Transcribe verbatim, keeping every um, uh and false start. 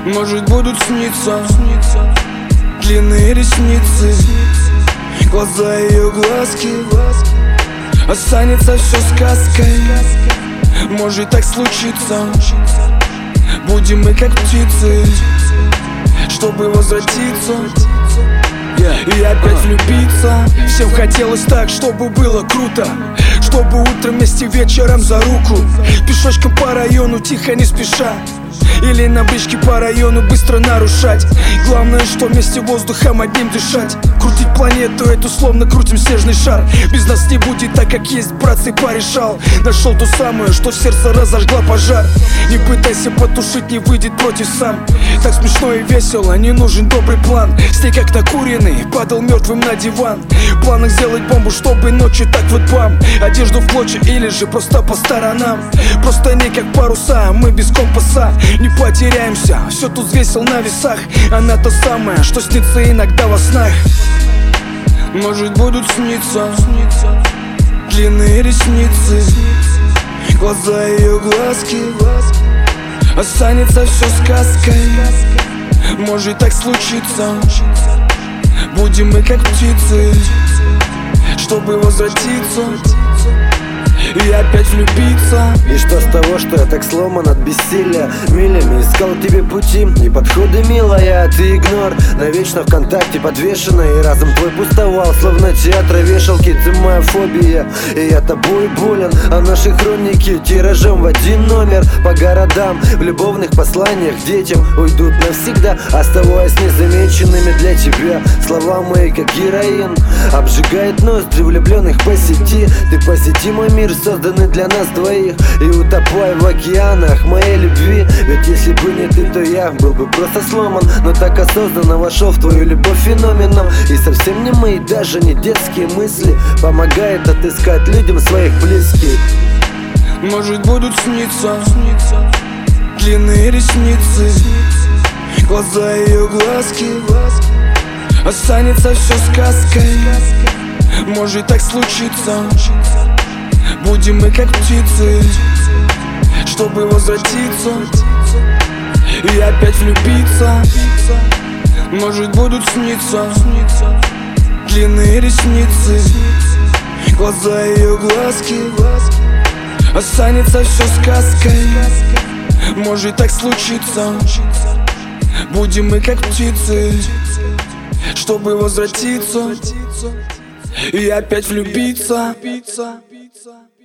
Может, будут сниться длинные ресницы, глаза ее глазки. Останется все сказкой. Может так случиться. Будем мы как птицы, чтобы возвратиться и опять влюбиться. Всем хотелось так, чтобы было круто, чтобы утром вместе вечером за руку, пешочком по району тихо не спеша, или на бричке по району быстро нарушать. Главное, что вместе воздухом одним дышать. Крутить планету эту словно крутим снежный шар. Без нас не будет так, как есть, братцы, порешал. Нашел ту самую, что в сердце разожгла пожар. Не пытайся потушить, не выйдет против сам. Так смешно и весело, не нужен добрый план. С ней как накуренный, падал мертвым на диван. В планах сделать бомбу, чтобы ночью так вот бам. Одежду в клочья или же просто по сторонам. Просто не как паруса, мы без компаса. Не потеряемся, все тут взвесил на весах. Она та самая, что снится иногда во снах. Может, будут сниться длинные ресницы, глаза ее глазки. Останется все сказкой. Может так случиться. Будем мы как птицы, чтобы возвратиться и опять влюбиться. И что с того, что я так сломан от бессилия? Милями искал тебе пути и подходы, милая, ты игнор. Навечно ВКонтакте подвешена, и разум твой пустовал, словно театра вешалки. Ты моя фобия, и я тобой болен. А наши хроники тиражом в один номер по городам, в любовных посланиях детям уйдут навсегда, оставаясь незамеченными для тебя. Слова мои как героин, обжигает ноздри влюбленных по сети. Ты посети мой мир, созданы для нас двоих, и утопай в океанах моей любви. Ведь если бы не ты, то я был бы просто сломан. Но так осознанно вошел в твою любовь феноменом. И совсем не мои, даже не детские мысли помогает отыскать людям своих близких. Может, будут сниться длинные ресницы, глаза ее глазки. Останется все сказкой. Может так случиться. Будем мы как птицы, чтобы возвратиться и опять влюбиться. Может, будут сниться длинные ресницы, глаза ее глазки. Останется все сказкой. Может так случиться. Будем мы как птицы, чтобы возвратиться и опять влюбиться.